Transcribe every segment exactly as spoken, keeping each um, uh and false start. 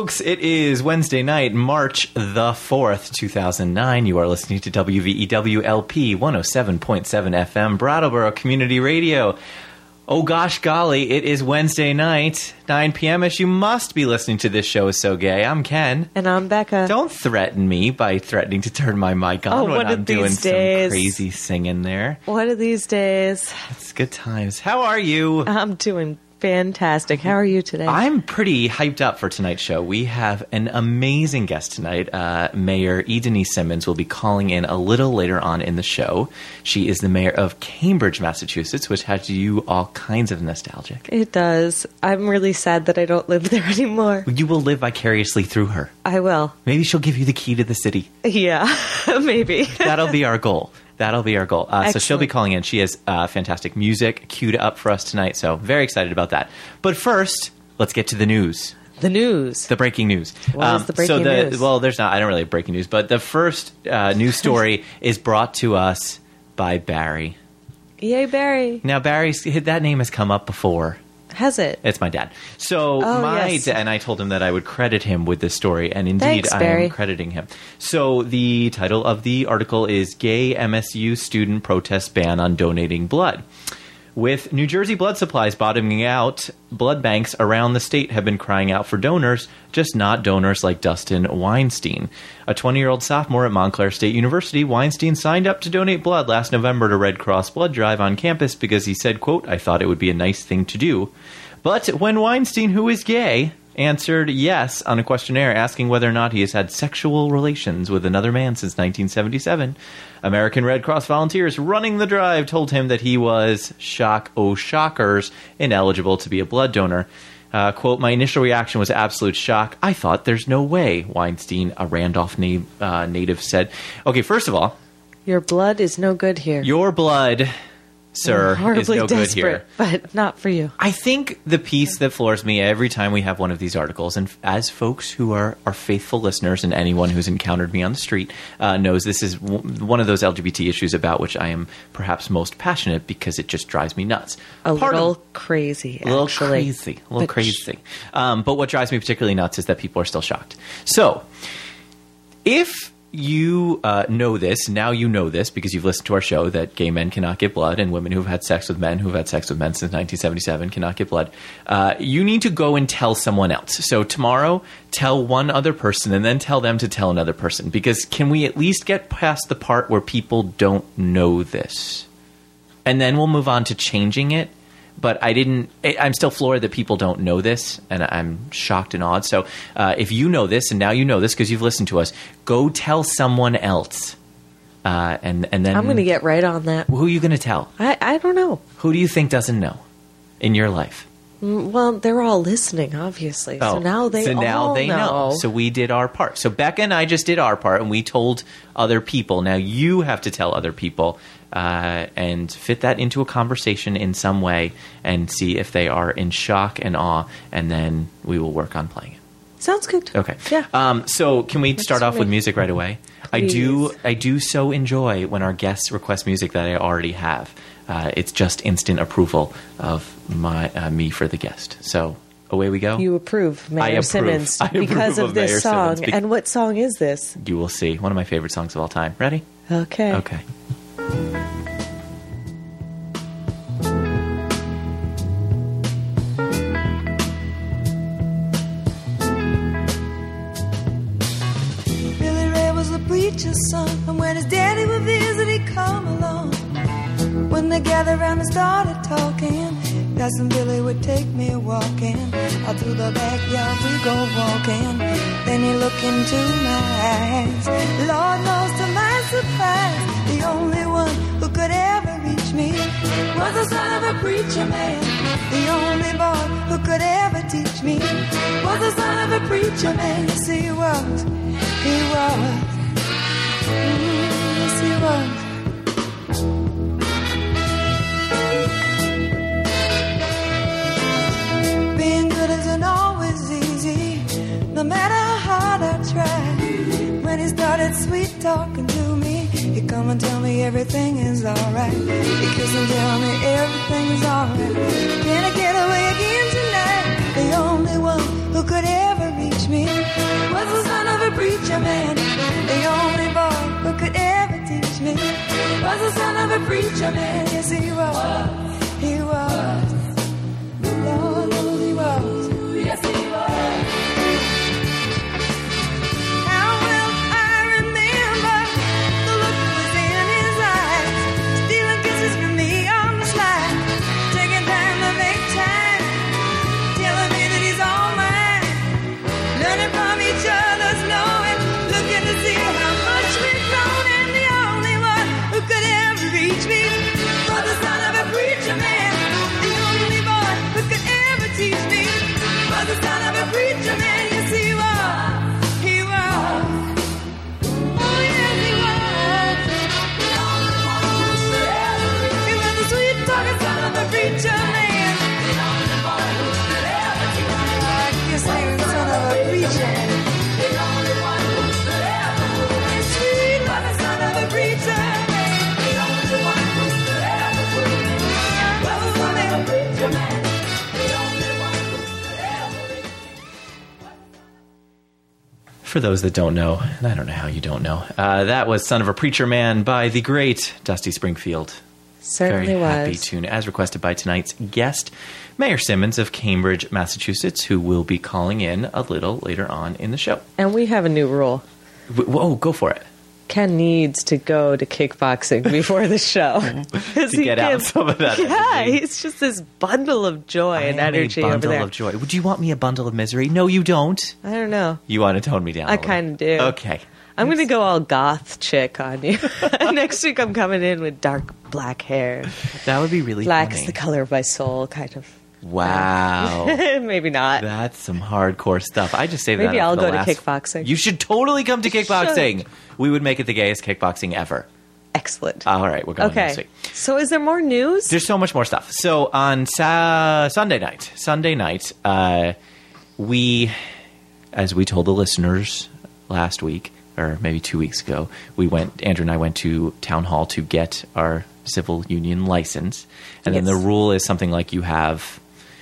folks. It is Wednesday night, March the fourth, two thousand nine. You are listening to W V E W L P one oh seven point seven F M, Brattleboro Community Radio. Oh gosh golly, it is Wednesday night, nine p.m.ish. You must be listening to This Show Is So Gay. I'm Ken. And I'm Becca. Don't threaten me by threatening to turn my mic on oh, when I'm doing days. some crazy singing there. One of these days. It's good times. How are you? I'm doing fantastic. How are you today? I'm pretty hyped up for tonight's show. We have an amazing guest tonight. Uh, Mayor E. Denise Simmons will be calling in a little later on in the show. She is the mayor of Cambridge, Massachusetts, which has you all kinds of nostalgic. It does. I'm really sad that I don't live there anymore. You will live vicariously through her. I will. Maybe she'll give you the key to the city. Yeah, maybe. That'll be our goal. That'll be our goal. Uh, so she'll be calling in. She has uh, fantastic music queued up for us tonight, so very excited about that. But first, let's get to the news. The news. The breaking news. What um, is the breaking so the, news? Well, there's not. I don't really have breaking news, but the first uh, news story is brought to us by Barry. Yay, Barry. Now, Barry's that name has come up before. Has it? It's my dad. So oh, my yes. da- and I told him that I would credit him with this story, and indeed Thanks, I Barry. am crediting him. So the title of the article is Gay M S U Student Protests Ban on Donating Blood. With New Jersey blood supplies bottoming out, blood banks around the state have been crying out for donors, just not donors like Dustin Weinstein. A twenty-year-old sophomore at Montclair State University, Weinstein signed up to donate blood last November to Red Cross Blood Drive on campus because he said, quote, "I thought it would be a nice thing to do." But when Weinstein, who is gay, answered yes on a questionnaire asking whether or not he has had sexual relations with another man since nineteen seventy-seven, American Red Cross volunteers running the drive told him that he was, shock oh shockers, ineligible to be a blood donor. Uh, quote, "My initial reaction was absolute shock. I thought there's no way," Weinstein, a Randolph na- uh, native, said. Okay, first of all, your blood is no good here. Your blood, sir, is no good here. But not for you. I think the piece that floors me every time we have one of these articles, and as folks who are, are faithful listeners and anyone who's encountered me on the street uh, knows, this is w- one of those L G B T issues about which I am perhaps most passionate because it just drives me nuts. A Part little of, crazy, A little actually. crazy. A little but crazy. Um, but what drives me particularly nuts is that people are still shocked. So, if you uh, know this, now you know this because you've listened to our show, that gay men cannot get blood and women who've had sex with men who've had sex with men since nineteen seventy-seven cannot get blood. Uh, you need to go and tell someone else. So tomorrow, tell one other person and then tell them to tell another person, because can we at least get past the part where people don't know this? And then we'll move on to changing it. But I didn't. I'm still floored that people don't know this, and I'm shocked and awed. So, uh, if you know this, and now you know this because you've listened to us, go tell someone else, uh, and and then I'm going to get right on that. Who are you going to tell? I I don't know. Who do you think doesn't know in your life? Well, they're all listening, obviously. Oh, so now they so now all they know. know. So we did our part. So Becca and I just did our part, and we told other people. Now you have to tell other people. Uh, and fit that into a conversation in some way and see if they are in shock and awe, and then we will work on playing it. Sounds good. Okay. Yeah. Um, so can we That's start off great. with music right away? Please. I do I do so enjoy when our guests request music that I already have. Uh, it's just instant approval of my uh, me for the guest. So away we go. You approve, Mayor I approve. Simmons, I approve because of, of this Mayor song. Simmons. Be- and what song is this? You will see. One of my favorite songs of all time. Ready? Okay. Okay. Preacher's son, and when his daddy would visit, he'd come along. When they gathered around and started talking, Cousin Billy would take me walking. Out through the backyard we go walking. Then he looked into my eyes. Lord knows to my surprise, the only one who could ever reach me was the son of a preacher man. The only boy who could ever teach me was the son of a preacher man. Yes, he was, he was. Yes, he was. Being good isn't always easy, no matter how hard I try. When he started sweet talking to me, he come and tell me everything is alright. He kiss and tell me everything is alright. Can I get away again tonight? The only one who could ever reach me was the son of a preacher man. The only boy who could ever teach me was the son of a preacher man. Yes, he was. He was. Lord, Lord, he was. Yes, he was. How will I remember the look that was in his eyes, stealing kisses from me on the slide, taking time to make time, telling me that he's all mine, learning from each other's knowing, looking to see how much we've grown, and the only one who could ever reach me was the son of a preacher man. The only boy who could ever teach me was the son of a preacher man. Yes, he was. He was. Oh, yes, he was. He was the sweet talking son of a preacher man. I guess he was the son of a preacher man. Sweet talking son of a preacher man. For those that don't know, and I don't know how you don't know, uh, that was Son of a Preacher Man by the great Dusty Springfield. Certainly Very was. happy tune, as requested by tonight's guest, Mayor Simmons of Cambridge, Massachusetts, who will be calling in a little later on in the show. And we have a new rule. W- Whoa, go for it. Ken needs to go to kickboxing before the show. To get out some of that Yeah, energy. he's just this bundle of joy I and am energy a over bundle there. of joy. Would you want me a bundle of misery? No, you don't. I don't know. You want to tone me down. a I little. kind of do. Okay. I'm going to go all goth chick on you. Next week I'm coming in with dark black hair. That would be really Black funny. is the color of my soul, kind of. Wow. Maybe not. That's some hardcore stuff. I just say that. Maybe up I'll for the go to last- kickboxing. You should totally come to kickboxing. Should. We would make it the gayest kickboxing ever. Excellent. All right, we're going okay. next week. So is there more news? There's so much more stuff. So on sa- Sunday night, Sunday night, uh, we, as we told the listeners last week, or maybe two weeks ago, we went. Andrew and I went to town hall to get our civil union license, and then Yes. the rule is something like you have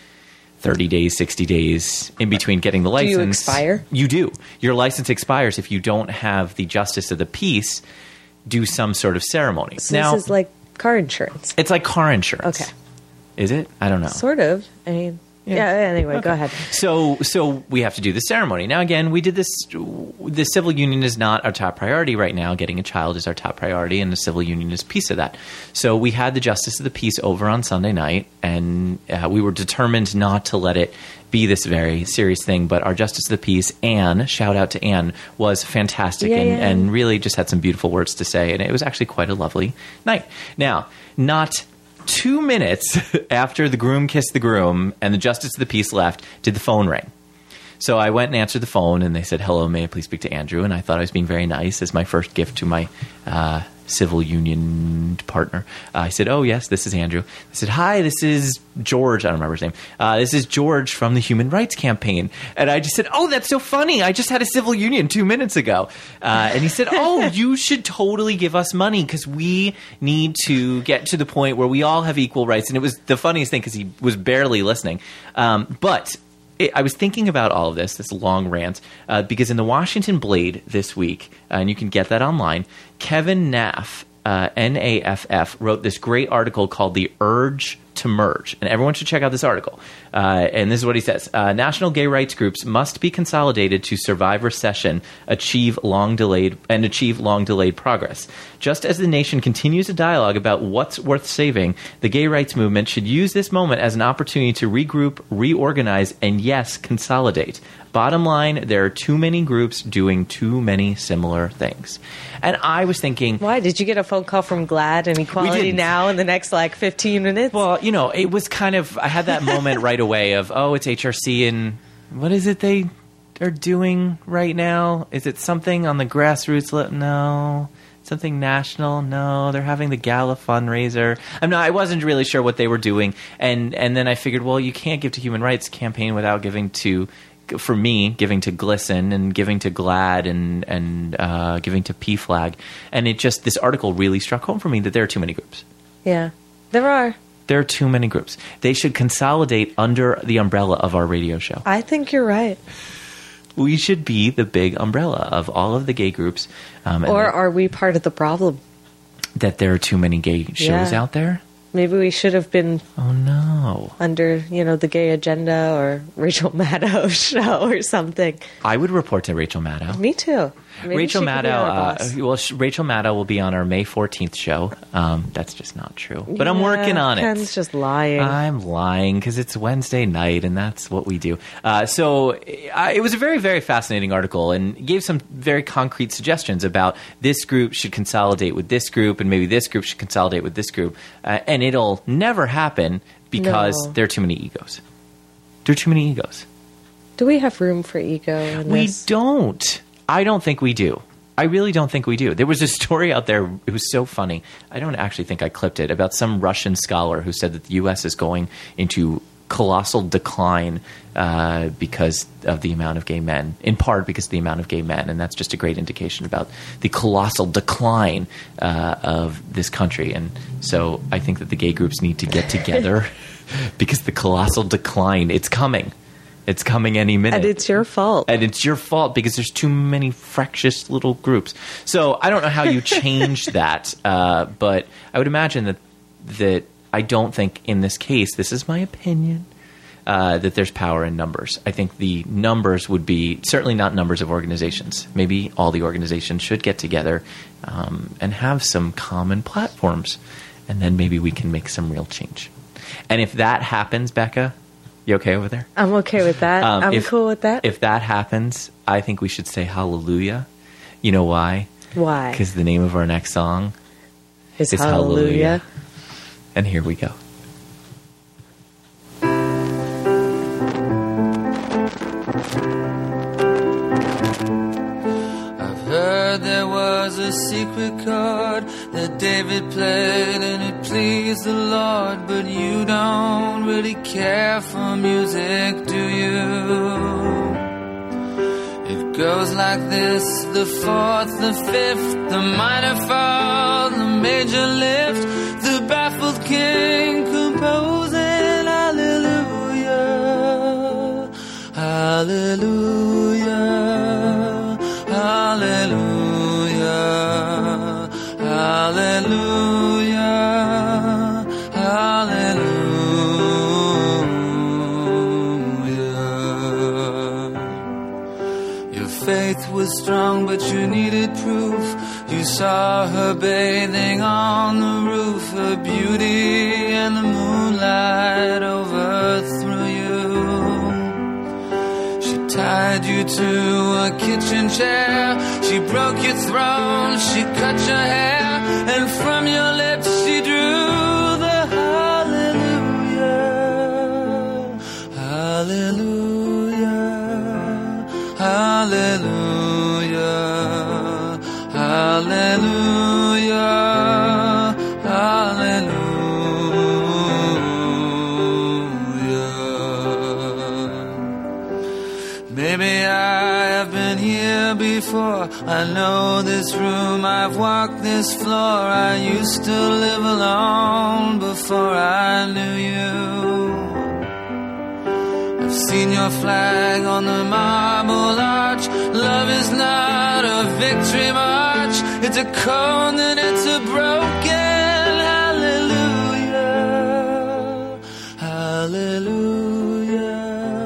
thirty days, sixty days in between getting the Do license. you expire? You do. Your license expires if you don't have the justice of the peace do some sort of ceremony. So now, this is like car insurance. it's like car insurance. Okay. Is it? I don't know. Sort of. I mean, yeah, anyway, go ahead. So, so we have to do the ceremony. Now, again, we did this. The civil union is not our top priority right now. Getting a child is our top priority, and the civil union is a piece of that. So we had the justice of the peace over on Sunday night, and uh, we were determined not to let it be this very serious thing. But our justice of the peace, Anne, shout out to Anne, was fantastic Yeah, and, yeah. and really just had some beautiful words to say, and it was actually quite a lovely night. Now, not two minutes after the groom kissed the groom and the justice of the peace left, did the phone ring. So I went and answered the phone, and they said, "Hello, may I please speak to Andrew?" And I thought I was being very nice as my first gift to my uh, civil union partner. Uh, I said, "Oh, yes, this is Andrew." I said, "Hi, this is George." I don't remember his name. Uh, this is George from the Human Rights Campaign. And I just said, "Oh, that's so funny. I just had a civil union two minutes ago." Uh, and he said, "Oh, you should totally give us money because we need to get to the point where we all have equal rights." And it was the funniest thing because he was barely listening. Um, but... It, I was thinking about all of this, this long rant, uh, because in the Washington Blade this week, uh, and you can get that online, Kevin Naff, uh, N A F F, wrote this great article called The Urge to Merge. And everyone should check out this article. Uh, and this is what he says. Uh, National gay rights groups must be consolidated to survive recession, achieve long delayed and achieve long delayed progress. Just as the nation continues a dialogue about what's worth saving, the gay rights movement should use this moment as an opportunity to regroup, reorganize, and yes, consolidate. Bottom line, there are too many groups doing too many similar things. And I was thinking, Why? Did you get a phone call from GLAAD and Equality didn't. Now in the next, like, fifteen minutes? well, you know, it was kind of, I had that moment right away of, oh, it's H R C and what is it they are doing right now? Is it something on the grassroots? Le- no. Something national? No. They're having the gala fundraiser. I'm not, I wasn't really sure what they were doing. And, and then I figured, well, you can't give to Human Rights Campaign without giving to, for me, giving to GLSEN and giving to GLAAD and, and uh, giving to P FLAG. And it just, this article really struck home for me that there are too many groups. yeah, there are. There are too many groups. They should consolidate under the umbrella of our radio show. I think you're right. We should be the big umbrella of all of the gay groups. Um, and Or that, are we part of the problem? that there are too many gay shows Yeah. out there? Maybe we should have been Oh, no. under, you know, the Gay Agenda or Rachel Maddow's show or something. I would report to Rachel Maddow. Me too. Maybe Rachel she could be Maddow, our uh, boss. well, sh- Rachel Maddow will be on our May fourteenth show. Um, that's just not true. But I'm Yeah, working on it. Ken's just lying. I'm lying because it's Wednesday night and that's what we do. Uh, so uh, it was a very, very fascinating article and gave some very concrete suggestions about this group should consolidate with this group and maybe this group should consolidate with this group. Uh, and it'll never happen because No. there are too many egos. There are too many egos. Do we have room for ego in We this? don't. I don't think we do. I really don't think we do. There was a story out there, it was so funny. I don't actually think I clipped it, about some Russian scholar who said that the U S is going into colossal decline uh, because of the amount of gay men, in part because of the amount of gay men. And that's just a great indication about the colossal decline uh, of this country. And so I think that the gay groups need to get together because the colossal decline, it's coming. It's coming any minute. And it's your fault. And it's your fault because there's too many fractious little groups. So I don't know how you change that, uh, but I would imagine that that I don't think in this case, this is my opinion, uh, that there's power in numbers. I think the numbers would be certainly not numbers of organizations. Maybe all the organizations should get together um, and have some common platforms, and then maybe we can make some real change. And if that happens, Becca, you okay over there? I'm okay with that. Um, I'm if- cool with that. If that happens, I think we should say hallelujah. You know why? Why? Because the name of our next song It's is hallelujah. Hallelujah. And here we go. I've heard there was a secret chord that David played and it pleased the Lord, but you don't really care for music, do you? It goes like this: the fourth, the fifth, the minor fall, the major lift, the baffled king composing hallelujah, hallelujah, hallelujah, hallelujah, hallelujah. Your faith was strong, but you needed proof. You saw her bathing on the roof, her beauty and the moonlight overthrew you. She tied you to a kitchen chair, she broke your throne, she cut your hair, and from your lips she drew the hallelujah, hallelujah, hallelujah, hallelujah, hallelujah. Maybe I have been here before, I know this room, I've walked this floor. I used to live alone before I knew you. I've seen your flag on the marble arch. Love is not a victory march, it's a cone and it's a broken hallelujah, hallelujah,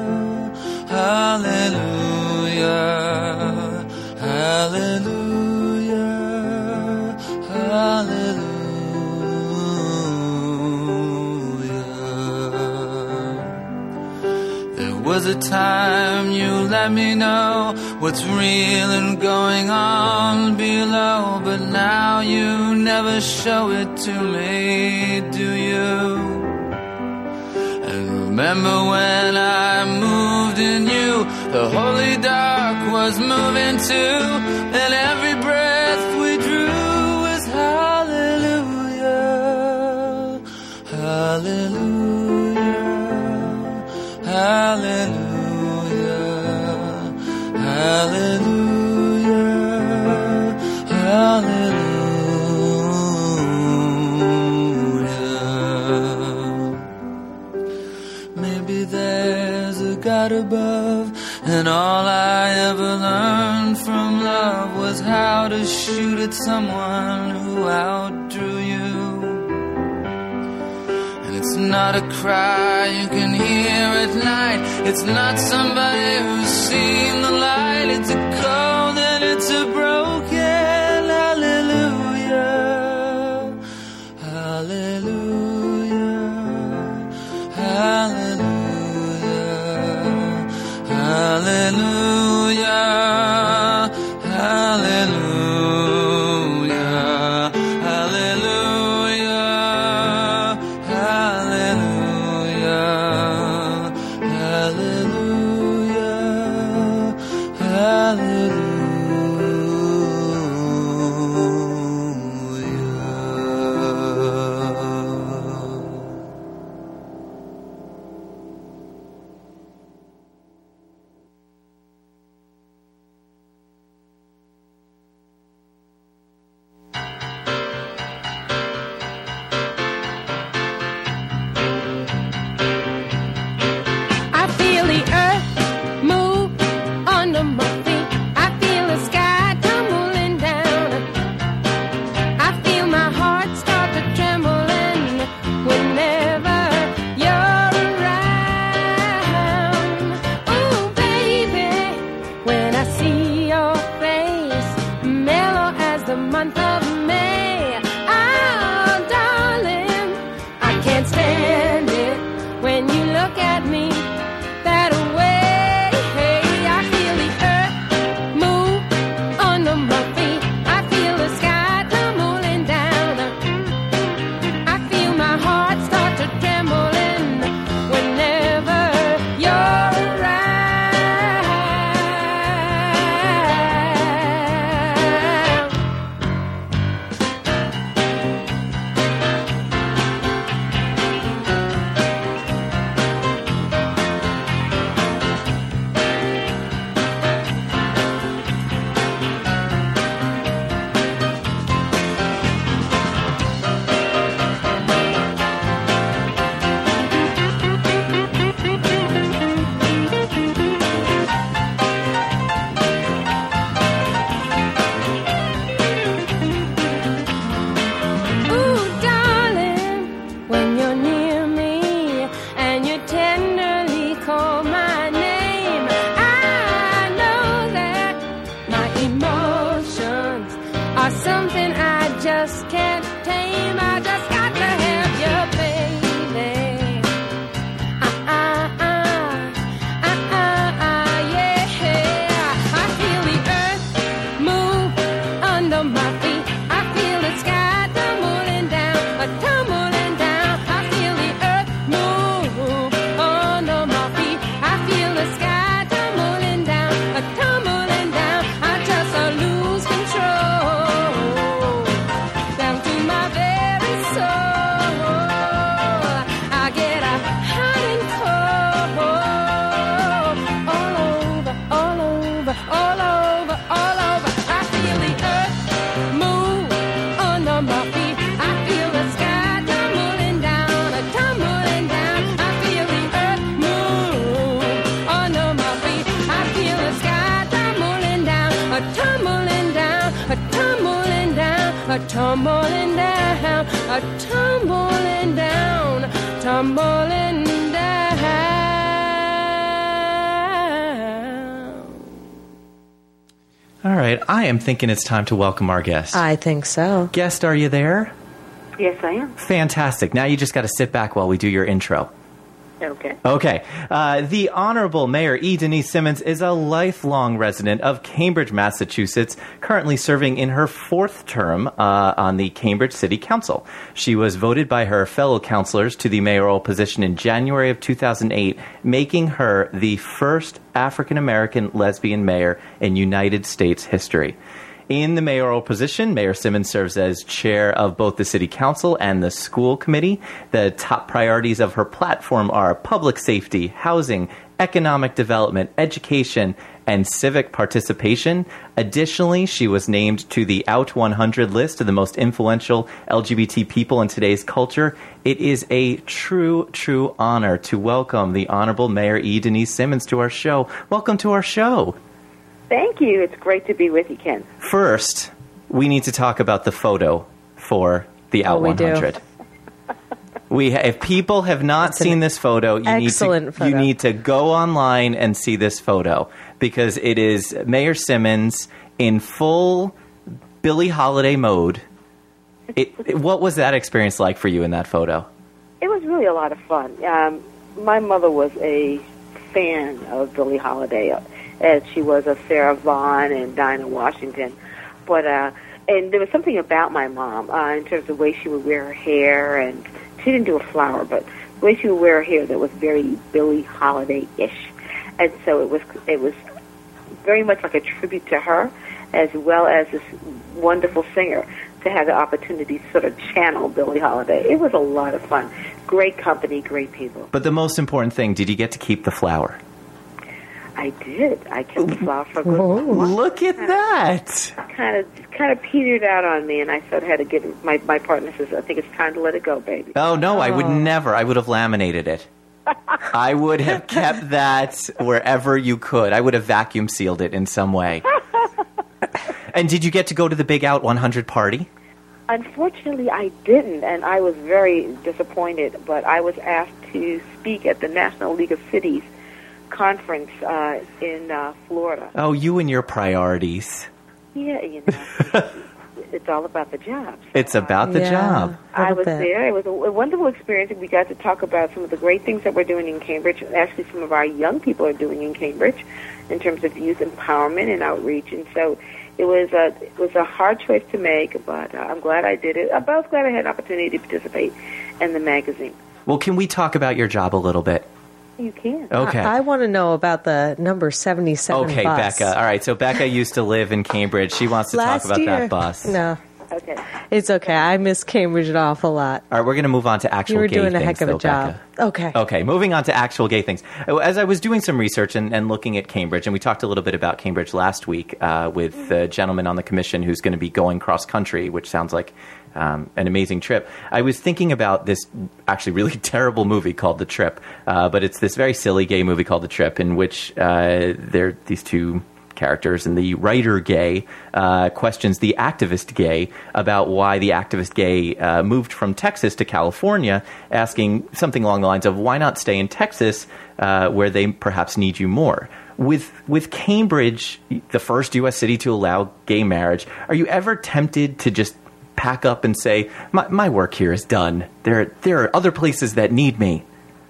hallelujah, hallelujah, hallelujah. There was a time you let me know what's real and going on below, but now you never show it to me, do you? And remember when I moved in you, the holy dark was moving too, and every breath we drew was hallelujah, hallelujah, hallelujah, hallelujah, hallelujah. ever learned from love was how to shoot at someone who outdrew you. And it's not a cry you can hear at night. It's not somebody who's seen the light. It's a cold and it's a broken hallelujah. Hallelujah. Hallelujah. Hallelujah. Hallelujah. Hallelujah. Hallelujah. Hallelujah. a tumbling down, a tumbling down, tumbling down. All right, I am thinking it's time to welcome our guest. I think so. Guest, are you there? Yes, I am. Fantastic. Now you just got to sit back while we do your intro. Okay. Okay. Uh, the Honorable Mayor E. Denise Simmons is a lifelong resident of Cambridge, Massachusetts, currently serving in her fourth term uh, on the Cambridge City Council. She was voted by her fellow councilors to the mayoral position in January of two thousand eight, making her the first African-American lesbian mayor in United States history. In the mayoral position, Mayor Simmons serves as chair of both the City Council and the School Committee. The top priorities of her platform are public safety, housing, economic development, education, and civic participation. Additionally, she was named to the Out one hundred list of the most influential L G B T people in today's culture. It is a true, true honor to welcome the Honorable Mayor E. Denise Simmons to our show. Welcome to our show. Thank you. It's great to be with you, Ken. First, we need to talk about the photo for the Out Oh, we do. one hundred. We, if people have not It's seen an this photo, you need to excellent photo. you need to go online and see this photo because it is Mayor Simmons in full Billie Holiday mode. It, it- what was that experience like for you in that photo? It was really a lot of fun. Um, my mother was a fan of Billie Holiday, uh, as she was of Sarah Vaughan and Dinah Washington. But uh, and there was something about my mom uh, in terms of the way she would wear her hair, and she didn't do a flower, but the way she would wear her hair that was very Billie Holiday-ish. And so it was it was very much like a tribute to her, as well as this wonderful singer, to have the opportunity to sort of channel Billie Holiday. It was a lot of fun. Great company, great people. But the most important thing, did you get to keep the flower? I did. I kept the flower for a good while. Look at that. Kind of, kind of petered out on me, and I sort of had to get. My my partner says, "I think it's time to let it go, baby." Oh, no, I would never. I would have laminated it. I would have kept that wherever you could. I would have vacuum sealed it in some way. And did you get to go to the Big Out one hundred party? Unfortunately, I didn't, and I was very disappointed. But I was asked to speak at the National League of Cities conference uh, in uh, Florida. Oh, you and your priorities. Yeah, you know, it's all about the jobs. It's about the Yeah. job. I Little was bit. there. It was a, a wonderful experience. We got to talk about some of the great things that we're doing in Cambridge. Actually, some of our young people are doing in Cambridge in terms of youth empowerment and outreach. And so it was a it was a hard choice to make, but uh, I'm glad I did it. I'm both glad I had an opportunity to participate in the magazine. Well, can we talk about your job a little bit? You can. Okay. I, I want to know about the number seventy-seven Okay, bus. Becca. All right, so Becca used to live in Cambridge. She wants to Last talk about year. that bus. No, Okay. it's okay. I miss Cambridge an awful lot. All right, we're going to move on to actual You were gay doing a things, heck of a though, job. Becca. Okay. Okay, moving on to actual gay things. As I was doing some research and, and looking at Cambridge, and we talked a little bit about Cambridge last week uh, with the gentleman on the commission who's going to be going cross country, which sounds like um, an amazing trip. I was thinking about this actually really terrible movie called The Trip, uh, but it's this very silly gay movie called The Trip in which uh, there these two characters, and the writer gay uh, questions the activist gay about why the activist gay uh, moved from Texas to California, asking something along the lines of, why not stay in Texas uh, where they perhaps need you more? With with Cambridge, the first U S city to allow gay marriage, are you ever tempted to just pack up and say, my, my work here is done. There, there are other places that need me?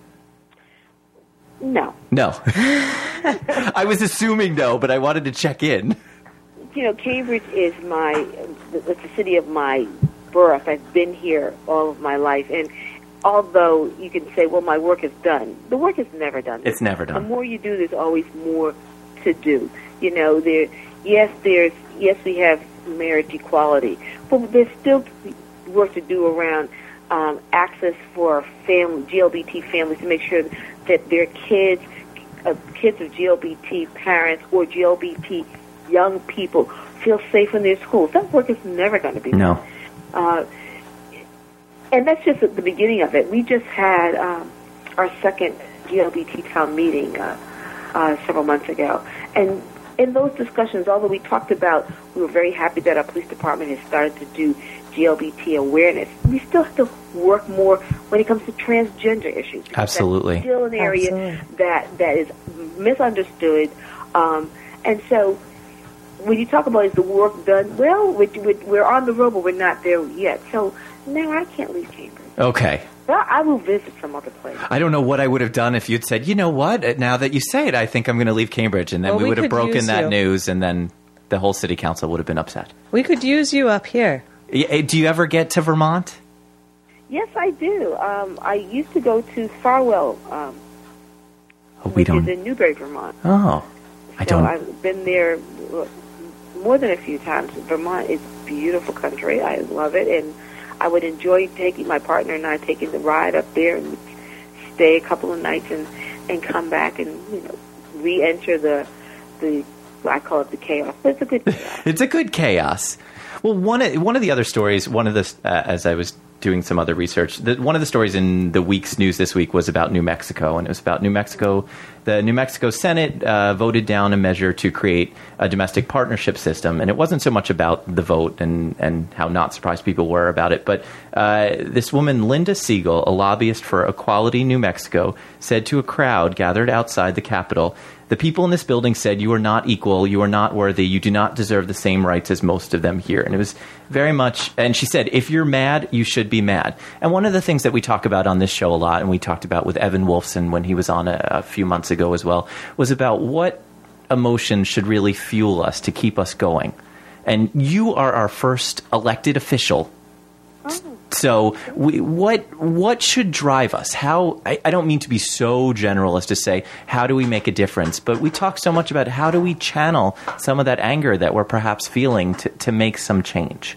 No. No. I was assuming no, but I wanted to check in. You know, Cambridge is my, it's the city of my birth. I've been here all of my life. And although you can say, well, my work is done, the work is never done. It's never done. The more you do, there's always more to do. You know, there, yes, there's, yes, we have marriage equality, but there's still work to do around um, access for family, G L B T families, to make sure that their kids, uh, kids of G L B T parents or G L B T young people feel safe in their schools. That work is never going to be No. done. Uh, and that's just at the beginning of it. We just had um, our second G L B T town meeting uh, uh, several months ago. And in those discussions, although we talked about, we were very happy that our police department has started to do G L B T awareness, we still have to work more when it comes to transgender issues. because Absolutely. That's still an area Absolutely. that, that is misunderstood. Um, and so when you talk about is the work done, well, we, we, we're on the road, but we're not there yet. So, no, I can't leave Cambridge. Okay. Well, I will visit some other place. I don't know what I would have done if you'd said, you know what, now that you say it, I think I'm going to leave Cambridge. And then Well, we we would have could broken use that you. news, and then the whole city council would have been upset. We could use you up here. Y- Do you ever get to Vermont? Yes, I do. Um, I used to go to Farwell, um, Oh, we which don't. is in Newbury, Vermont. Oh, I So don't. I've been there uh, more than a few times. Vermont is a beautiful country. I love it, and I would enjoy taking my partner and I taking the ride up there and stay a couple of nights and, and come back and you know re-enter the the I call it the chaos. But it's a good chaos. It's a good chaos. Well, one of, one of the other stories, one of the, uh, as I was doing some other research. The, one of the stories in the week's news this week was about New Mexico, and it was about New Mexico. The New Mexico Senate uh, voted down a measure to create a domestic partnership system, and it wasn't so much about the vote and, and how not surprised people were about it, but uh, this woman, Linda Siegel, a lobbyist for Equality New Mexico, said to a crowd gathered outside the Capitol, "The people in this building said you are not equal, you are not worthy, you do not deserve the same rights as most of them here." And it was very much, and she said, if you're mad, you should be mad. And one of the things that we talk about on this show a lot, and we talked about with Evan Wolfson when he was on a, a few months ago as well, was about what emotions should really fuel us to keep us going. And you are our first elected official. So we, what what should drive us? How I, I don't mean to be so general as to say, how do we make a difference? But we talk so much about how do we channel some of that anger that we're perhaps feeling to, to make some change?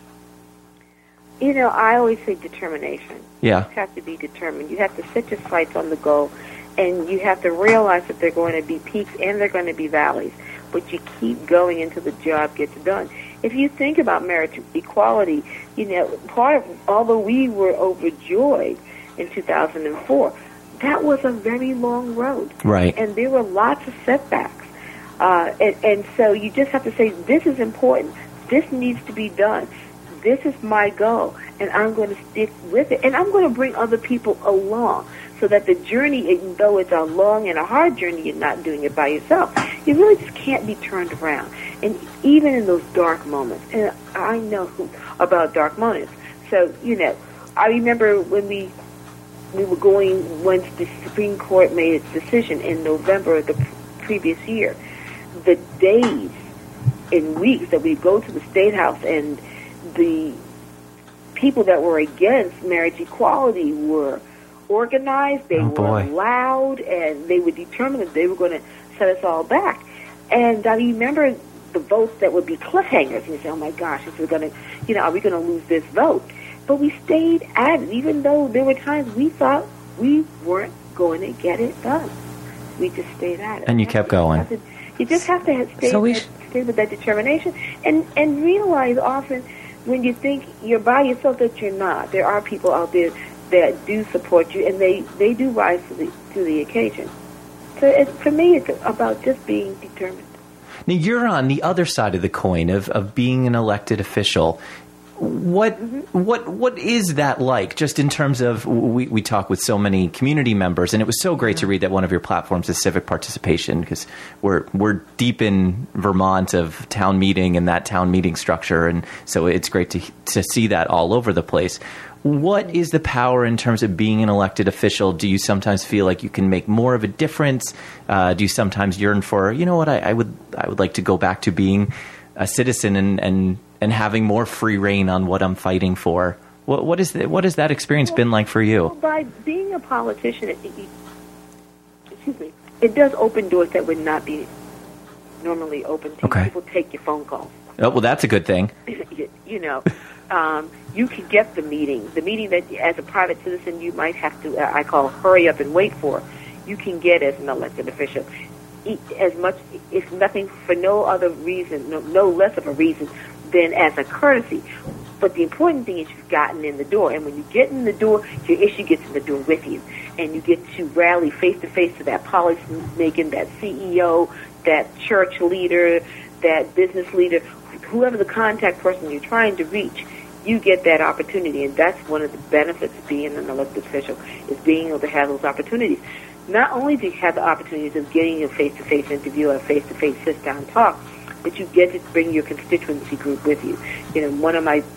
You know, I always say determination. Yeah. You have to be determined. You have to set your sights on the goal, and you have to realize that there are going to be peaks and there are going to be valleys. But you keep going until the job gets done. If you think about marriage equality, you know, part of, although we were overjoyed in two thousand four, that was a very long road. Right. And there were lots of setbacks. Uh, and, and so you just have to say, this is important. This needs to be done. This is my goal, and I'm going to stick with it. And I'm going to bring other people along so that the journey, even though it's a long and a hard journey, you're not doing it by yourself. You really just can't be turned around. And even in those dark moments, and I know about dark moments. So, you know, I remember when we we were going, once the Supreme Court made its decision in November of the previous year, the days and weeks that we go to the State House, and the people that were against marriage equality were organized, they oh, were loud, and they were determined that they were going to set us all back. And I remember the votes that would be cliffhangers, and you say, oh my gosh, if we're going to, you know, are we going to lose this vote? But we stayed at it, even though there were times we thought we weren't going to get it done. We just stayed at it. And you kept going. To, you just have to stay, So we at, sh- stay with that determination, and, and realize often when you think you're by yourself that you're not. There are people out there that do support you, and they, they do rise to the to the occasion. So it, for me, it's about just being determined. Now, you're on the other side of the coin of, of being an elected official. What mm-hmm. what what is that like? Just in terms of, we, we talk with so many community members, and it was so great mm-hmm. to read that one of your platforms is civic participation, because we're we're deep in Vermont of town meeting and that town meeting structure, and so it's great to to see that all over the place. What is the power in terms of being an elected official? Do you sometimes feel like you can make more of a difference? Uh, do you sometimes yearn for, you know what, I, I would I would like to go back to being a citizen and, and, and having more free reign on what I'm fighting for? What what is the, what has that experience well, been like for you? Well, by being a politician, it, it, excuse me, it does open doors that would not be normally open to okay. people. Take your phone calls. Oh, well, that's a good thing. you, you know. Um, you can get the meeting, the meeting that as a private citizen you might have to, uh, I call hurry up and wait for, you can get as an elected official. As much, if nothing, for no other reason, no, no less of a reason than as a courtesy. But the important thing is you've gotten in the door, and when you get in the door, your issue gets in the door with you, and you get to rally face-to-face to that policy making, that C E O, that church leader, that business leader, whoever the contact person you're trying to reach. You get that opportunity, and that's one of the benefits of being an elected official, is being able to have those opportunities. Not only do you have the opportunities of getting a face-to-face interview, a face-to-face sit-down talk, but you get to bring your constituency group with you. You know, one of my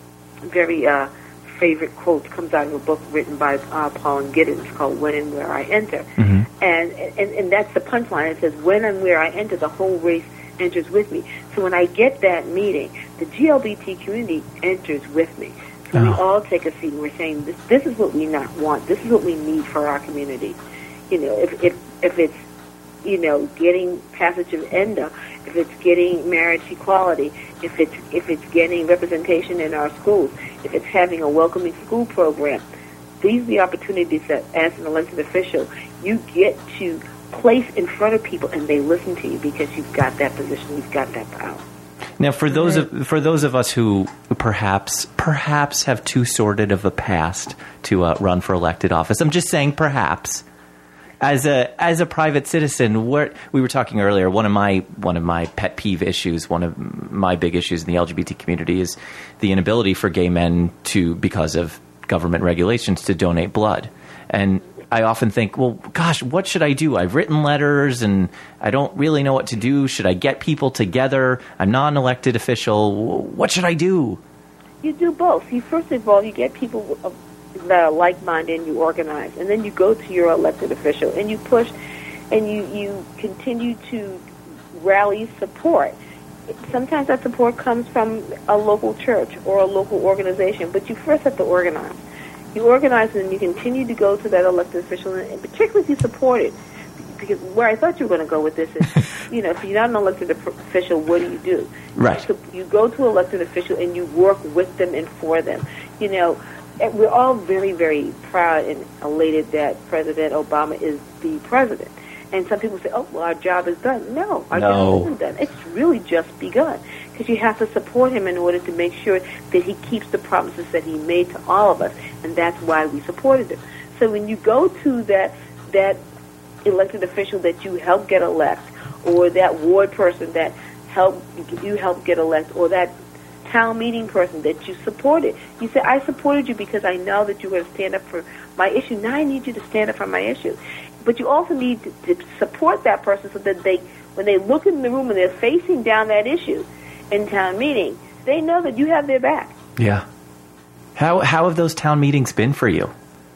very uh, favorite quotes comes out of a book written by uh, Paul and Giddens called When and Where I Enter. Mm-hmm. And, and, and that's the punchline. It says, when and where I enter, the whole race enters with me. So when I get that meeting, the G L B T community enters with me. So oh. we all take a seat and we're saying, this, this is what we not want. This is what we need for our community. You know, if if, if it's, you know, getting passage of ENDA, if it's getting marriage equality, if it's if it's getting representation in our schools, if it's having a welcoming school program, these are the opportunities that, as an elected official, you get to place in front of people, and they listen to you because you've got that position, you've got that power. Now, for those of for those of us who perhaps perhaps have too sordid of a past to uh, run for elected office, I'm just saying perhaps. As a as a private citizen, what we were talking earlier, one of my one of my pet peeve issues, one of my big issues in the L G B T community is the inability for gay men to, because of government regulations, to donate blood. And I often think, well, gosh, what should I do? I've written letters and I don't really know what to do. Should I get people together? I'm not an elected official. What should I do? You do both. You first of all, you get people that are like-minded and you organize, and then you go to your elected official and you push, and you you continue to rally support. Sometimes that support comes from a local church or a local organization, but you first have to organize. You organize and you continue to go to that elected official, and particularly if you support it. Because where I thought you were going to go with this is, you know, if you're not an elected official, what do you do? Right. So you go to an elected official and you work with them and for them. You know, we're all very, very proud and elated that President Obama is the president. And some people say, oh, well, our job is done. No, our no. job isn't done. It's really just begun. Because you have to support him in order to make sure that he keeps the promises that he made to all of us. And that's why we supported him. So when you go to that that elected official that you helped get elected, or that ward person that helped you help get elected, or that town meeting person that you supported, you say, I supported you because I know that you're going to stand up for my issue. Now I need you to stand up for my issue. But you also need to, to support that person so that they, when they look in the room and they're facing down that issue in town meeting, they know that you have their back. Yeah. How how have those town meetings been for you?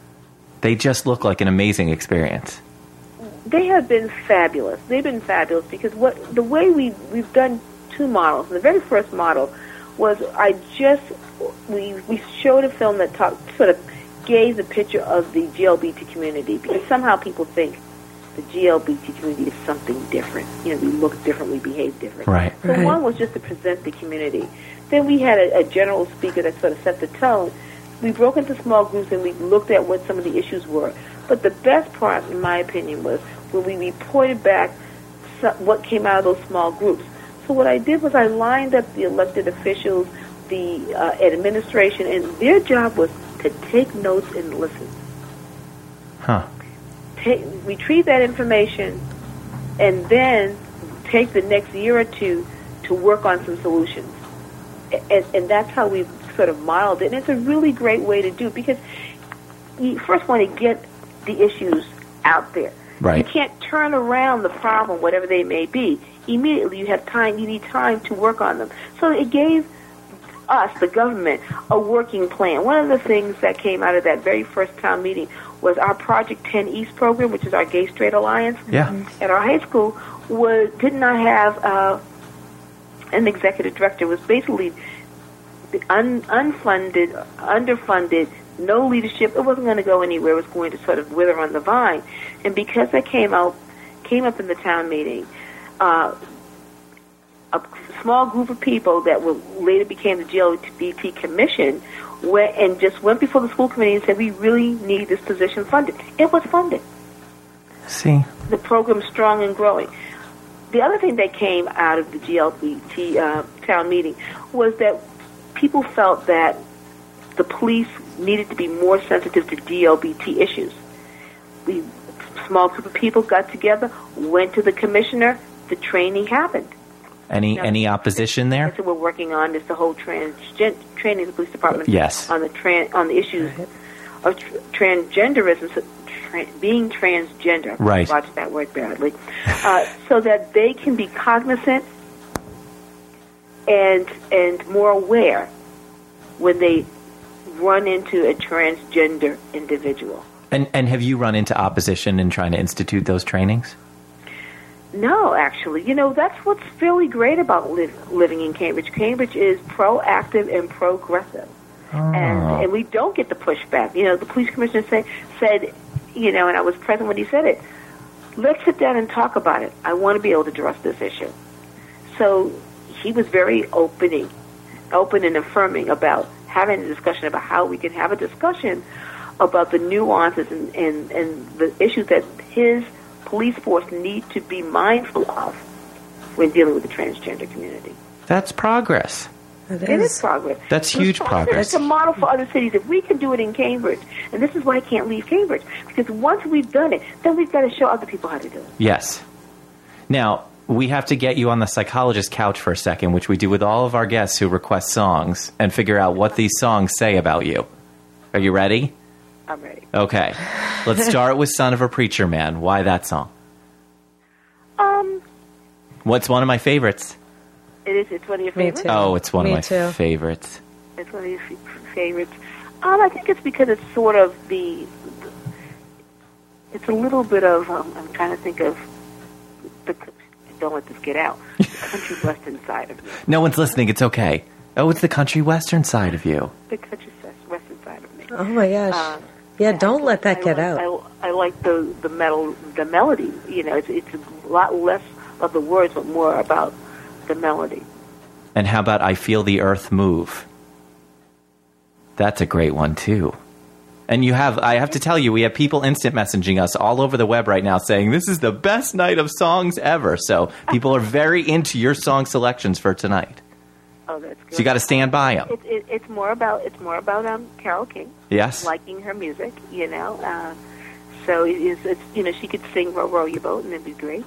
They just look like an amazing experience. They have been fabulous. They've been fabulous because what the way we we've done two models. And the very first model was I just we we showed a film that talked sort of gave the picture of the G L B T community, because somehow people think the G L B T community is something different. You know, we look different, we behave different. Right. So right. one was just to present the community. Then we had a, a general speaker that sort of set the tone. We broke into small groups and we looked at what some of the issues were. But the best part, in my opinion, was when we reported back what came out of those small groups. So what I did was I lined up the elected officials, the uh, administration, and their job was to take notes and listen. Huh. Take, retrieve that information, and then take the next year or two to work on some solutions. And, and that's how we've sort of modeled it. And it's a really great way to do it, because you first want to get the issues out there. Right. You can't turn around the problem, whatever they may be. Immediately you have time, you need time to work on them. So it gave us, the government, a working plan. One of the things that came out of that very first town meeting was our Project ten East program, which is our Gay Straight Alliance. Yeah. At our high school, was did not have uh, an executive director. It was basically un, unfunded, underfunded, no leadership. It wasn't going to go anywhere. It was going to sort of wither on the vine. And because that came out, came up in the town meeting, uh, a small group of people that were later became the G L B T Commission went and just went before the school committee and said, we really need this position funded. It was funded. See. The program's strong and growing. The other thing that came out of the G L B T uh, town meeting was that people felt that the police needed to be more sensitive to G L B T issues. We, a small group of people got together, went to the commissioner, the training happened. Any now, any opposition there? That's what we're working on, is the whole transgen- training of the police department Yes. on the tran- on the issues of tr- transgenderism, so tra- being transgender. Right. I watched that word badly. uh, so that they can be cognizant and and more aware when they run into a transgender individual. And and have you run into opposition in trying to institute those trainings? No, actually. You know, that's what's really great about live, living in Cambridge. Cambridge is proactive and progressive. Oh. And and we don't get the pushback. You know, the police commissioner say, said, you know, and I was present when he said it, let's sit down and talk about it. I want to be able to address this issue. So he was very opening, open and affirming about having a discussion about how we can have a discussion about the nuances and, and, and the issues that his police force need to be mindful of when dealing with the transgender community. That's progress. It It is is. progress. That's It's huge progress. It's a model for other cities. If we can do it in Cambridge, and this is why I can't leave Cambridge, because once we've done it, then we've got to show other people how to do it. Yes. Now, we have to get you on the psychologist couch for a second, which we do with all of our guests who request songs, and figure out what these songs say about you. Are you ready? I'm ready. Okay. Let's start with Son of a Preacher Man. Why that song? Um, What's one of my favorites? it is. It's one of your Me favorites. too. Oh, it's one Me of my too. favorites. It's one of your f- favorites. Um, I think it's because it's sort of the. It's a little bit of. Um, I'm trying to think of the. Don't let this get out. The country western side of me. No one's listening. It's okay. Oh, it's the country western side of you. The country western side of me. Oh my gosh. Uh, yeah, don't let that I get like, out. I, I like the the metal, the melody. You know, it's it's a lot less of the words, but more about the melody. And how about I Feel the Earth Move? That's a great one, too. And you have, I have to tell you, we have people instant messaging us all over the web right now saying this is the best night of songs ever. So people are very into your song selections for tonight. Oh, that's good. So you got to stand by them. It, it, it's more about it's more about um Carole King. Yes. Liking her music, you know. Uh, so it is, it's you know she could sing "Row Row Your Boat" and it'd be great.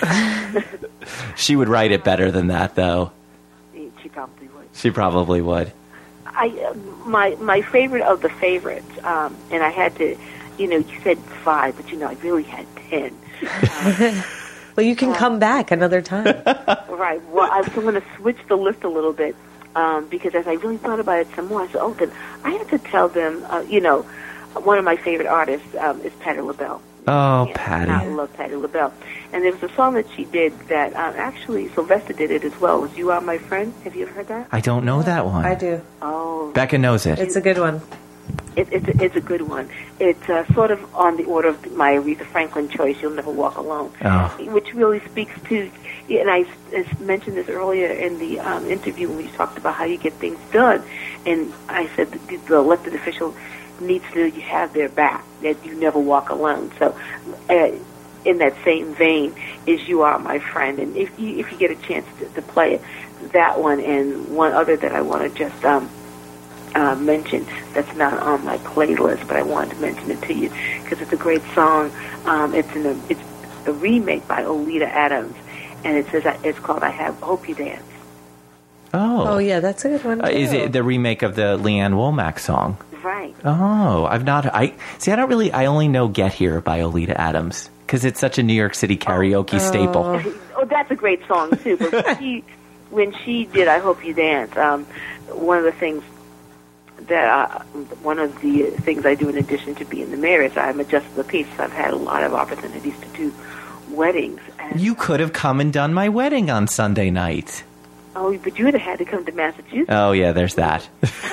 She would write it better than that, though. She probably would. She probably would. I uh, my my favorite of the favorites, um, and I had to, you know, you said five, but you know I really had ten. Um, Well, you can come back another time. right. Well, I was going to switch the list a little bit um, because as I really thought about it some more, I said, oh, then I have to tell them. Uh, you know, one of my favorite artists um, is Patti LaBelle. Oh, Yeah, Patty. I love Patti LaBelle. And there was a song that she did that um, actually Sylvester did it as well. It was "You Are My Friend." Have you ever heard that? I don't know that one. I do. Oh, Becca knows it. It's a good one. it, it's a, it's a good one. It's uh, sort of on the order of my Aretha Franklin choice, "You'll Never Walk Alone," Oh. which really speaks to. And I, I mentioned this earlier in the um, interview when we talked about how you get things done, and I said the, the elected official needs to have their back, that you never walk alone. So, uh, in that same vein, is "You Are My Friend," and if you if you get a chance to, to play it, that one and one other that I want to just um, uh, mention that's not on my playlist, but I wanted to mention it to you because it's a great song. Um, it's in a it's a remake by Oleta Adams, and it says it's called "I Have Hope You Dance." Oh. Oh, yeah, that's a good one, too. Uh, is it the remake of the Leanne Womack song? Right. Oh, I've not. I see. I don't really. I only know "Get Here" by Oleta Adams because it's such a New York City karaoke staple. Oh, that's a great song too. But when she, when she did "I Hope You Dance," um, one of the things that I, one of the things I do in addition to being the mayor is I'm a justice of the peace. I've had a lot of opportunities to do weddings. And, You could have come and done my wedding on Sunday night. oh, but you would have had to come to Massachusetts. Oh yeah, there's that.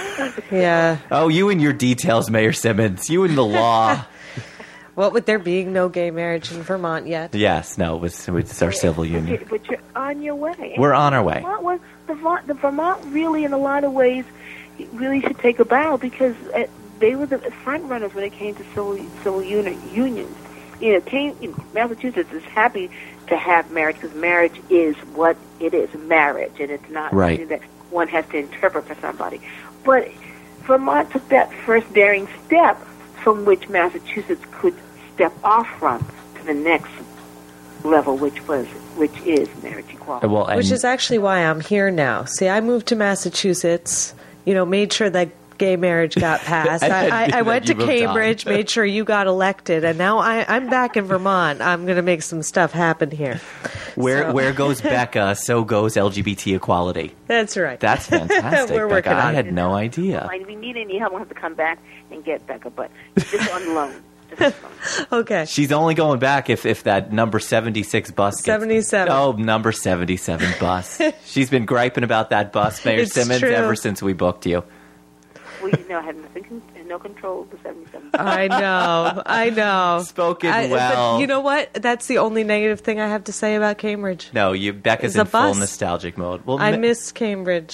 Yeah. Oh, you and your details, Mayor Simmons. You and the law. What with there being no gay marriage in Vermont yet? Yes, no, it was, it was our civil But union. you're, but you're on your way. We're on our way. Vermont was, the, Vermont, the Vermont really, in a lot of ways, really should take a bow because uh, they were the front runners when it came to civil civil uni- unions. You know, came, you know, Massachusetts is happy to have marriage because marriage is what it is, marriage, and it's not Right. something that one has to interpret for somebody. But Vermont took that first daring step from which Massachusetts could step off from to the next level, which was which is marriage equality. Well, and Which is actually why I'm here now. See, I moved to Massachusetts, you know, made sure that gay marriage got passed. And I, then- I, I then went you to moved on. Cambridge, made sure you got elected, and now I, I'm back in Vermont. I'm going to make some stuff happen here. where So- where goes Becca, so goes L G B T equality. That's right. That's fantastic. We're working Becca. I on had it. no idea. Like, if we need any help, we'll have to come back and get Becca, but just on loan. Just on loan. Okay. She's only going back if, if that number seventy-six bus gets... seventy-seven. Oh, number seventy-seven bus. She's been griping about that bus, Mayor It's Simmons, true. ever since we booked you. Well, you know, I have nothing, no control of the seventy-seven. I know. I know. Spoken I- well. But you know what? That's the only negative thing I have to say about Cambridge. No, you Becca's It's a in full bus. nostalgic mode. Well, I Ma- miss Cambridge.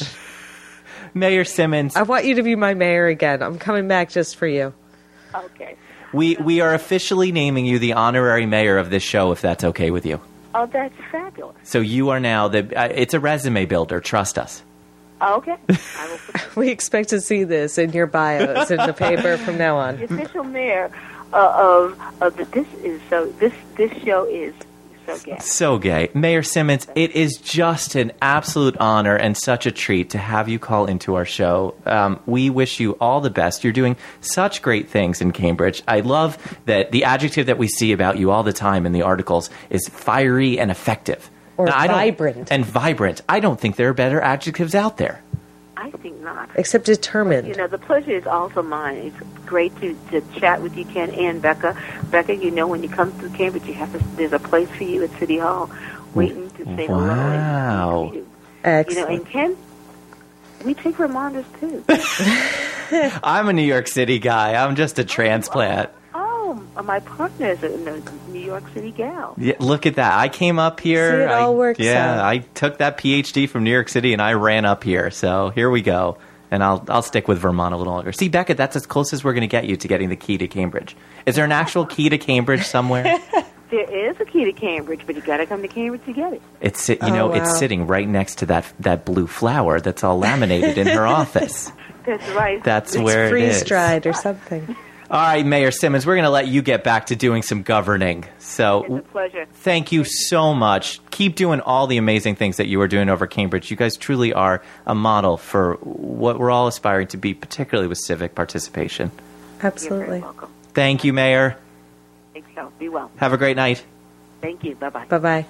Mayor Simmons, I want you to be my mayor again. I'm coming back just for you. Okay. we, we are officially naming you the honorary mayor of this show, if that's okay with you. Oh, that's fabulous. So you are now the. Uh, it's a resume builder. Trust us. Oh, okay. I will put that. We expect to see this in your bios in the paper from now on. The official mayor uh, of of the this is so this this show is so gay. So gay. Mayor Simmons, it is just an absolute honor and such a treat to have you call into our show. Um, we wish you all the best. You're doing such great things in Cambridge. I love that the adjective that we see about you all the time in the articles is fiery and effective. Or Now, I don't- vibrant. And vibrant. I don't think there are better adjectives out there. I think not. Except determined. You know, the pleasure is also mine. It's great to, to chat with you, Ken and Becca. Becca, you know, when you come through Cambridge, you have to, there's a place for you at City Hall waiting to say hello. Wow. And, you know, Excellent. and Ken, we take reminders too. I'm a New York City guy. I'm just a transplant. Oh, my partner is a, a New York City gal. Yeah, look at that. I came up here. See, it I, all works yeah, out. I took that P H D from New York City and I ran up here. So here we go. And I'll I'll stick with Vermont a little longer. See, Becca, that's as close as we're going to get you to getting the key to Cambridge. Is there an actual key to Cambridge somewhere? There is a key to Cambridge, but you got to come to Cambridge to get it. It's sit- you know Oh, it's wow. sitting right next to that that blue flower that's all laminated in her office. That's right. That's It's where it is. freeze dried or something. All right, Mayor Simmons, we're going to let you get back to doing some governing. It's So a pleasure. thank you so much. Keep doing all the amazing things that you are doing over Cambridge. You guys truly are a model for what we're all aspiring to be, particularly with civic participation. You're very Absolutely. welcome. Thank you, Mayor. Thanks, so. Be well. Have a great night. Thank you. Bye-bye. Bye-bye.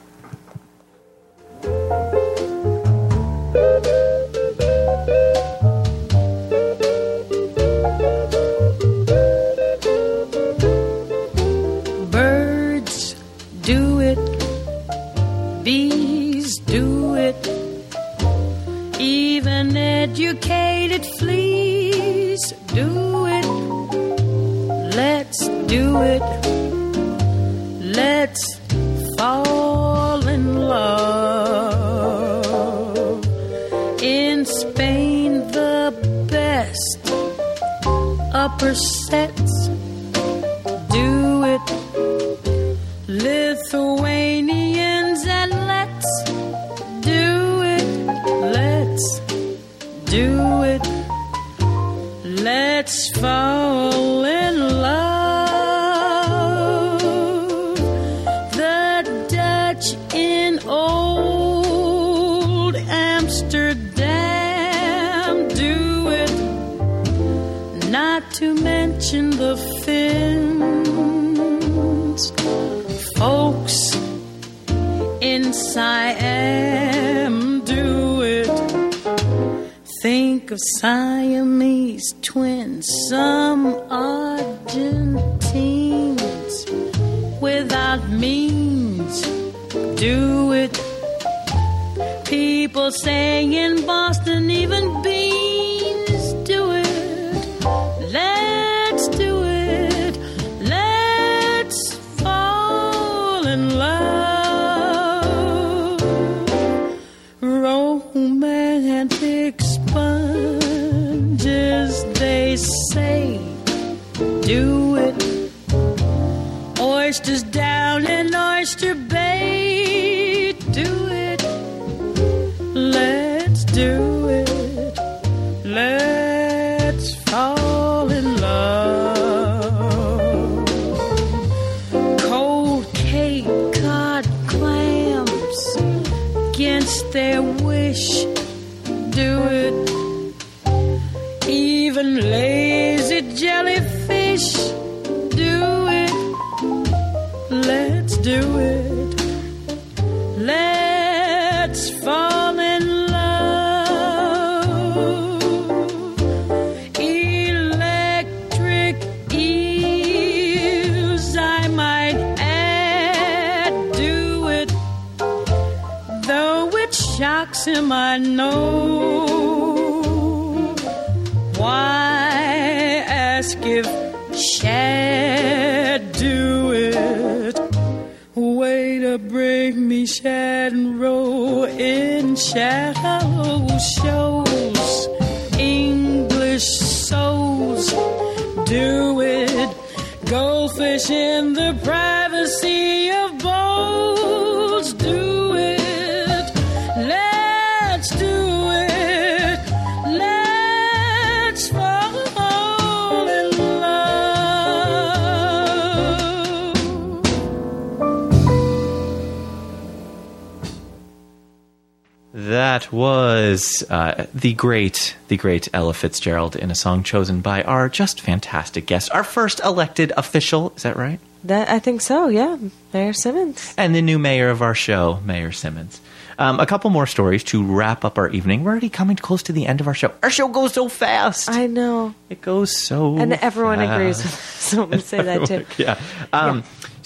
Birds do it, bees do it, even educated fleas do it. Let's do it. Let's fall in love. In Spain, the best upper sets do it. Lithuanians, and let's do it. Let's do it. Let's fall in love. The Dutch in old Amsterdam do it. Not to mention the Finns. Folks in Siam do it. Think of Siamese twins, some Argentines without means do it. People saying in Boston, even beans do it. Let's do it. Let's fall in love. Romantic sponges, they say, do it. Oysters down in Oyster Bay, do it. Let's do it. Let's fall in love. Cold Cape Cod clams, against their wish, do it. Even lazy jellyfish, do it. Let's do it. Let's fall in love. Electric eels, I might add, do it. Though it shocks him, I know. Why ask if Shad do it? Way to bring me shad and roll in shallow shows. English souls do it. Goldfish in the privacy of bowls That was uh, the great, the great Ella Fitzgerald in a song chosen by our just fantastic guest, our first elected official. Is that right? That I think so. Yeah, Mayor Simmons. And the new mayor of our show, Mayor Simmons. Um, a couple more stories to wrap up our evening. We're already coming close to the end of our show. Our show goes so fast. I know. It goes so And everyone fast. agrees with us. Someone say that too. Yeah. Um, Yeah.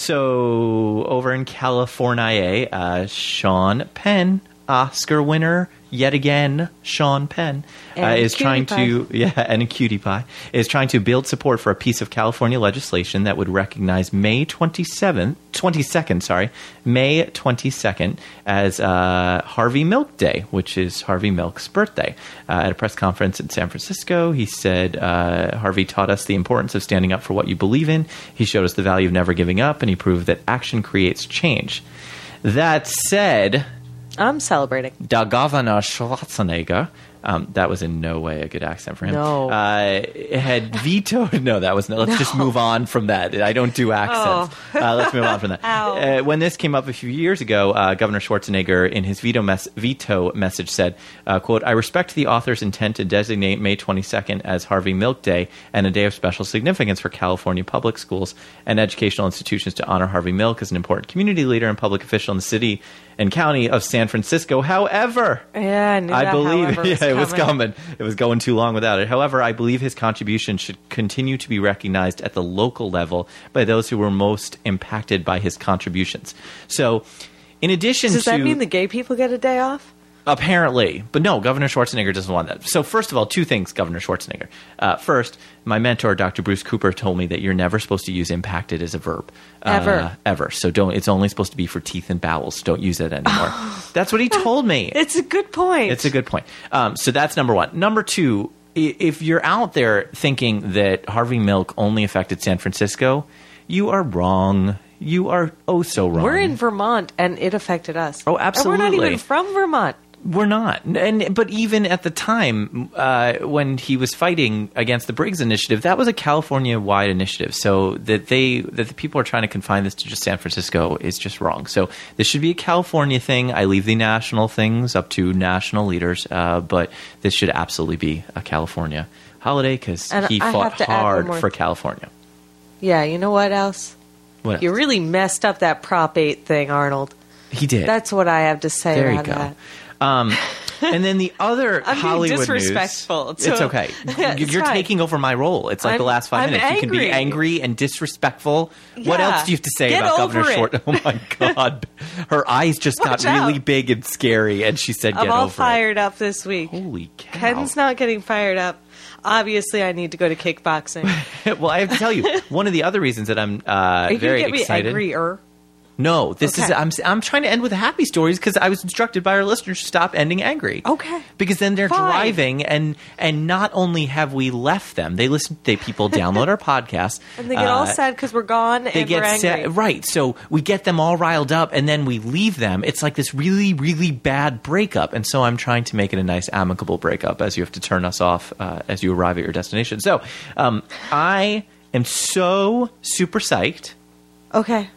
So over in California, uh, Sean Penn, Oscar winner yet again, Sean Penn, uh, And is Cutie trying Pie. to yeah, and a cutie pie is trying to build support for a piece of California legislation that would recognize May twenty-seventh, twenty-second, sorry, May twenty-second as uh, Harvey Milk Day, which is Harvey Milk's birthday. Uh, at a press conference in San Francisco, he said, uh, Harvey taught us the importance of standing up for what you believe in. He showed us the value of never giving up, and he proved that action creates change. That said, I'm celebrating. Da Governor Schwarzenegger, um, that was in no way a good accent for him. No. Uh, had vetoed. No, that was no. Let's just move on from that. I don't do accents. Oh. uh, let's move on from that. Ow. Uh, when this came up a few years ago, uh, Governor Schwarzenegger, in his veto, mes- veto message, said, uh, "quote I respect the author's intent to designate May twenty-second as Harvey Milk Day and a day of special significance for California public schools and educational institutions to honor Harvey Milk as an important community leader and public official in the city and county of San Francisco. However, Yeah, I knew I that, believe however, was yeah, it was coming. coming. It was going too long without it. However, I believe his contribution should continue to be recognized at the local level by those who were most impacted by his contributions." So, in addition Does to that mean the gay people get a day off? apparently, but no, Governor Schwarzenegger doesn't want that. So, first of all, two things, Governor Schwarzenegger. Uh, first, my mentor, Doctor Bruce Cooper, told me that you're never supposed to use impacted as a verb. Ever. Uh, ever. So don't. It's only supposed to be for teeth and bowels. Don't use it anymore. That's what he told me. It's a good point. It's a good point. Um, so that's number one. Number two, i- if you're out there thinking that Harvey Milk only affected San Francisco, you are wrong. You are oh so wrong. We're in Vermont, and it affected us. Oh, And we're not absolutely. even from Vermont. We're not. And but even at the time uh, when he was fighting against the Briggs Initiative, that was a California-wide initiative. So that they that the people are trying to confine this to just San Francisco is just wrong. So this should be a California thing. I leave the national things up to national leaders, uh, but this should absolutely be a California holiday because And he I fought have to add one hard more for thing. California. Yeah, you know what else? What You else? really messed up that Prop eight thing, Arnold. He did. That's what I have to say There you about go. that. Um, and then the other I'm being Hollywood disrespectful, news. so- It's okay. Yeah, it's You're fine. taking over my role. It's like the I'm- last 5 I'm minutes. You can be angry. angry and disrespectful. What Yeah. else do you have to say Get about over Governor it. Short? Oh my God. Her eyes just Watch got really out. big and scary, and she said, I'm "Get all over fired up this week. it." Holy cow! Ken's not getting fired up. Obviously, I need to go to kickboxing. Well, I have to tell you, one of the other reasons that I'm uh, Are you very going to get excited. me angrier? No, this is Okay. I'm I'm trying to end with happy stories because I was instructed by our listeners to stop ending angry. Okay. Because then they're Fine. driving and and not only have we left them, they listen. They people download our podcast And they get all uh, sad because we're gone They and we're get angry. sad, right? So we get them all riled up, and then we leave them. It's like this really, really bad breakup, and so I'm trying to make it a nice, amicable breakup. As you have to turn us off uh, as you arrive at your destination. So um, I am so super psyched. Okay.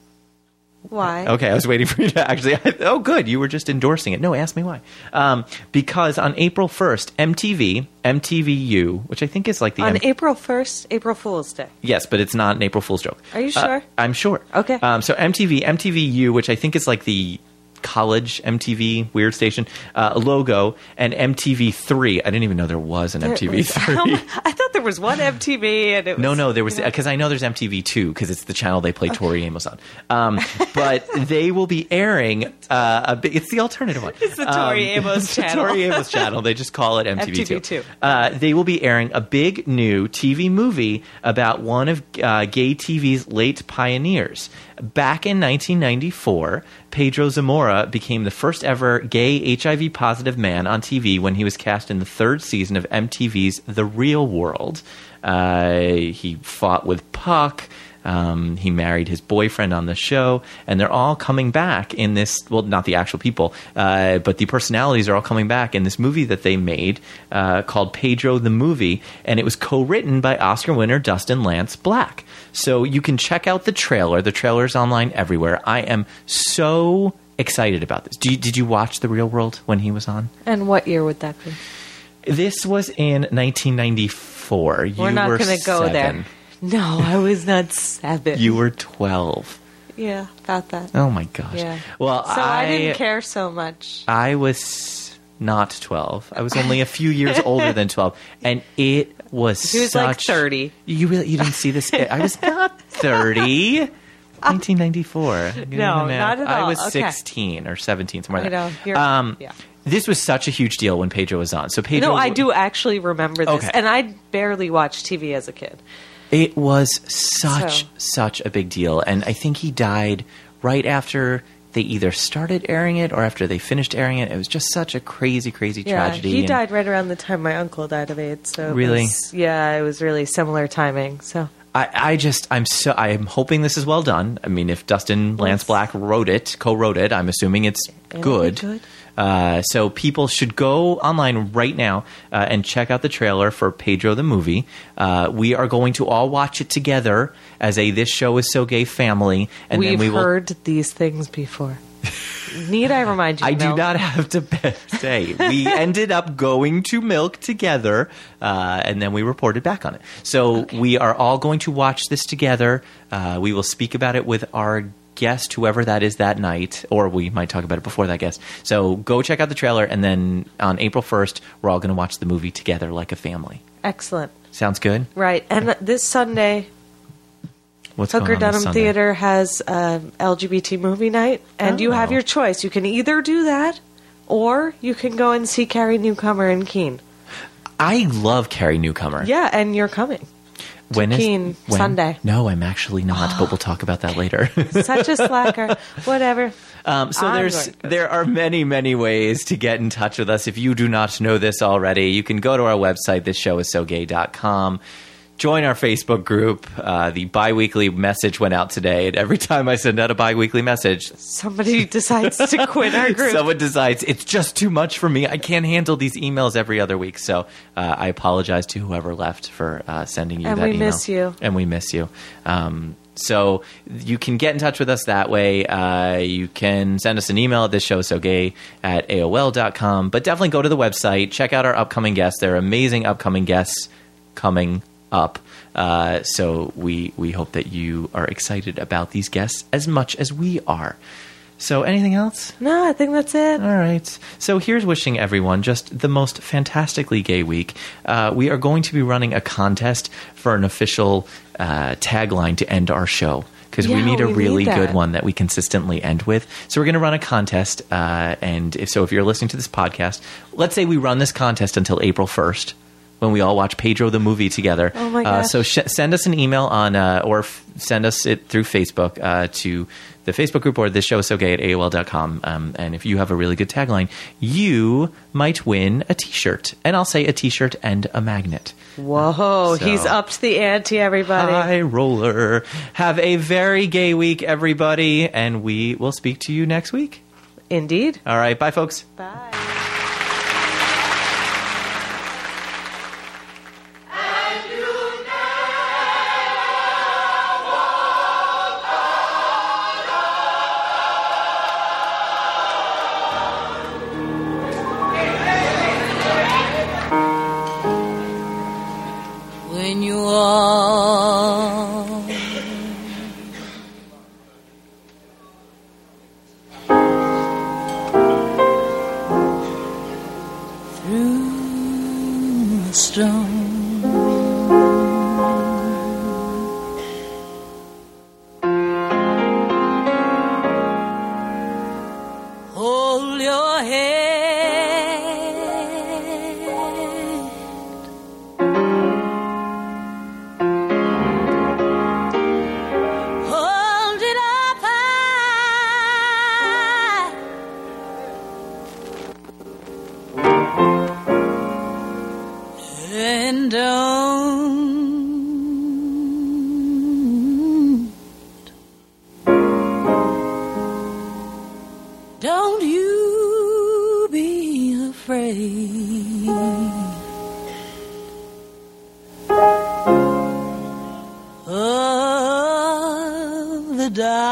Why? Okay, I was waiting for you to actually. Oh, good. You were just endorsing it. No, ask me why. Um, because on April first, M T V, M T V U, which I think is like the On M- April first, April Fool's Day. yes, but it's not an April Fool's joke. Are you Uh, sure? I'm sure. Okay. Um, so M T V, M T V U, which I think is like the college M T V weird station uh, logo, and M T V three. I didn't even know there was an M T V three. I thought there was one M T V and it was No, no, there was you know. because I know there's M T V two because it's the channel they play Tori Amos on. Um, but they will be airing uh, a big. It's the alternative one. It's the Tori Amos it's the channel. Tori Amos channel. They just call it M T V two. M T V two. Uh, they will be airing a big new T V movie about one of uh, gay T V's late pioneers. Back in nineteen ninety-four, Pedro Zamora became the first ever gay H I V positive man on T V when he was cast in the third season of M T V's The Real World. Uh, he fought with Puck. Um, he married his boyfriend on the show, and they're all coming back in this. Well, not the actual people, uh, but the personalities are all coming back in this movie that they made uh, called Pedro the Movie, and it was co-written by Oscar winner Dustin Lance Black. So you can check out the trailer. The trailer's online everywhere. I am so excited about this. Do you, did you watch The Real World when he was on? And what year would that be? This was in nineteen ninety-four. You We're not were going to go seven. there. No, I was not seven. You were twelve. Yeah, about that. Oh my gosh. Yeah. Well, So I, I didn't care so much. I was not twelve. I was only a few years older than twelve, and it was. He was such, like thirty. You really you didn't see this? I was not thirty. nineteen ninety-four. No, not at I all. was Okay. sixteen or seventeen, somewhere I like know. that. You're- Um, yeah. This was such a huge deal when Pedro was on. So Pedro, No, I do actually remember this. Okay. And I barely watched T V as a kid. It was such, So- such a big deal. And I think he died right after they either started airing it or after they finished airing it. It was just such a crazy, crazy Yeah, tragedy. he and- died right around the time my uncle died of AIDS. So it Really? was- yeah, it was really similar timing. So I, I just, I'm so, I'm hoping this is well done. I mean, if Dustin Lance Black wrote it, co-wrote it, I'm assuming it's It'll be good. good. Uh, so people should go online right now uh, and check out the trailer for Pedro the movie. Uh, we are going to all watch it together as a This Show Is So Gay family, and we've then we will. heard these things before. Need I remind you? I do Mel? not have to be- say. We ended up going to Milk together, uh, and then we reported back on it. So we are all going to watch this together. Uh, we will speak about it with our guest, whoever that is that night, or we might talk about it before that guest. So go check out the trailer, and then on April first, we're all going to watch the movie together like a family. Excellent. Sounds good? Right. And this Sunday, What's Hooker going on this Dunham Sunday? Theater has um, L G B T movie night, and you have Oh. your choice. You can either do that, or you can go and see Carrie Newcomer and Keene. I love Carrie Newcomer. Yeah, and you're coming. When is Keene when? Sunday. No, I'm actually not, but we'll talk about that later. Such a slacker. Whatever. Um, so I'm there's going to go. there are many many ways to get in touch with us. If you do not know this already, you can go to our website, this show is so gay dot com. Join our Facebook group. Uh, the bi-weekly message went out today, and every time I send out a bi-weekly message, Somebody decides to quit our group. someone decides it's just too much for me. I can't handle these emails every other week. So uh, I apologize to whoever left for uh, sending you And that we email. miss you. And we miss you. Um, so you can get in touch with us that way. Uh, you can send us an email at this show so gay at A O L dot com. But definitely go to the website. Check out our upcoming guests. There are amazing upcoming guests coming up. Uh, so we we hope that you are excited about these guests as much as we are. So anything else? No, I think that's it. All right. So here's wishing everyone just the most fantastically gay week. Uh, we are going to be running a contest for an official uh, tagline to end our show. Because we Yeah, need a we need really that. good one that we consistently end with. So we're going to run a contest. Uh, and if, so if you're listening to this podcast, let's say we run this contest until April first. When we all watch Pedro the movie together. Oh my Uh, gosh. so sh- send us an email on, uh, or f- send us it through Facebook uh, to the Facebook group or this show is so gay at A O L dot com. Um, and if you have a really good tagline, you might win a T-shirt. And I'll say a T-shirt and a magnet. Whoa, So- he's upped the ante, everybody. High roller. Have a very gay week, everybody. And we will speak to you next week. Indeed. All right. Bye, folks. Bye. When you are through the storm, hold your head, hold it up high, and don't, don't you be afraid of the dark.